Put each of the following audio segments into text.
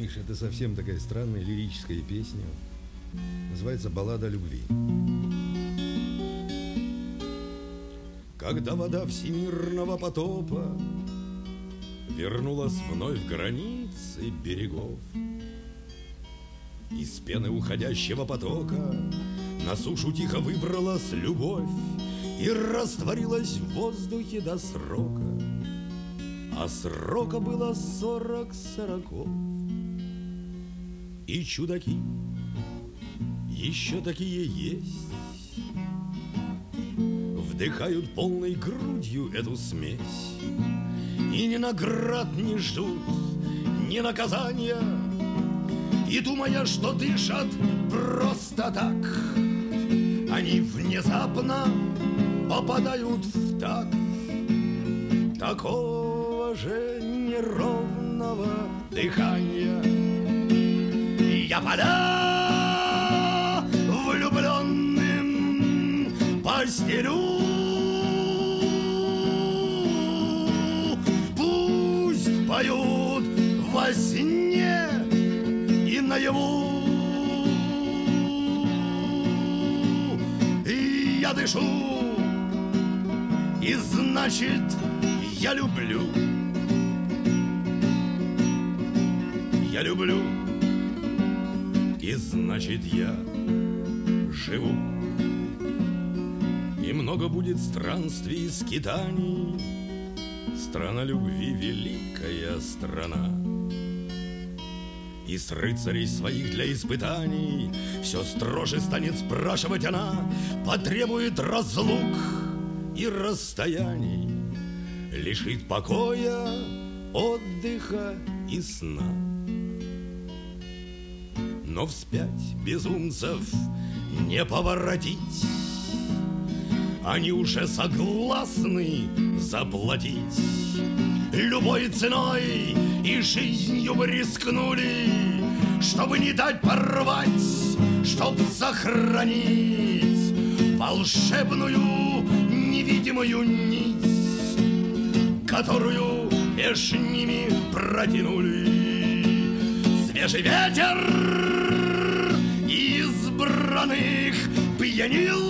Миша, это совсем такая странная лирическая песня. Называется «Баллада о любви». Когда вода всемирного потопа вернулась вновь границы берегов, из пены уходящего потока на сушу тихо выбралась любовь и растворилась в воздухе до срока, а срока было 40 сороков. И чудаки еще такие есть, вдыхают полной грудью эту смесь и ни наград не ждут, ни наказания, и думая, что дышат просто так, они внезапно попадают в такт такого же неровного дыхания. Я поля влюбленным постелю, пусть поют во сне и наяву, и я дышу, и значит я люблю. Я люблю, и значит я живу. И много будет странствий и скитаний. Страна любви — великая страна. И с рыцарей своих для испытаний все строже станет спрашивать она, потребует разлук и расстояний, лишит покоя, отдыха и сна. Но вспять безумцев не поворотить, они уже согласны заплатить любой ценой, и жизнью бы рискнули, чтобы не дать порвать, чтоб сохранить волшебную невидимую нить, которую меж ними протянули. Свежий ветер избранных пьянил,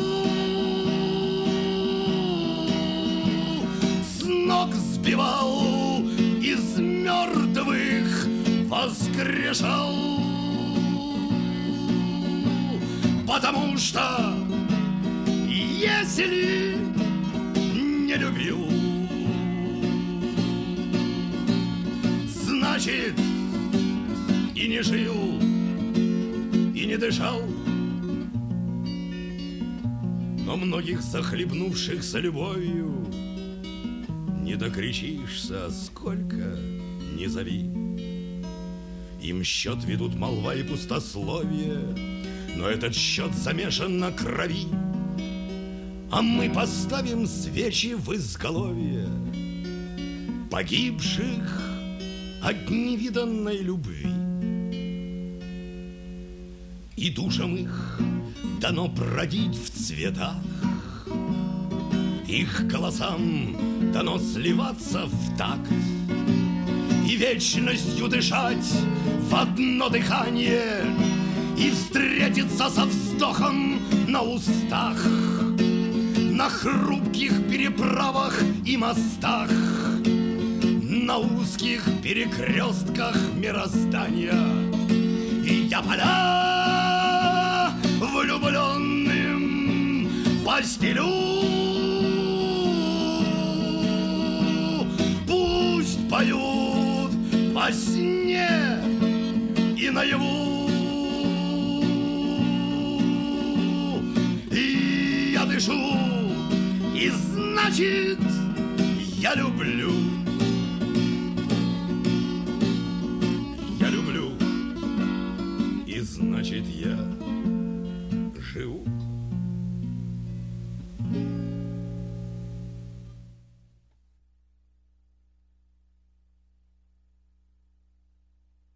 с ног сбивал, из мертвых воскрешал, потому что если не любил, значит и не жил, и не дышал. Но многих захлебнувшихся любовью не докричишься, сколько ни зови. Им счет ведут молва и пустословие, но этот счет замешан на крови. А мы поставим свечи в изголовье погибших от невиданной любви. И душам их дано бродить в цветах, их голосам дано сливаться в такт и вечностью дышать в одно дыхание, и встретиться со вздохом на устах, на хрупких переправах и мостах, на узких перекрестках мироздания. И я поля влюбленным постелю, пусть поют во сне и наяву, и я дышу, и значит я люблю. Я люблю, и значит я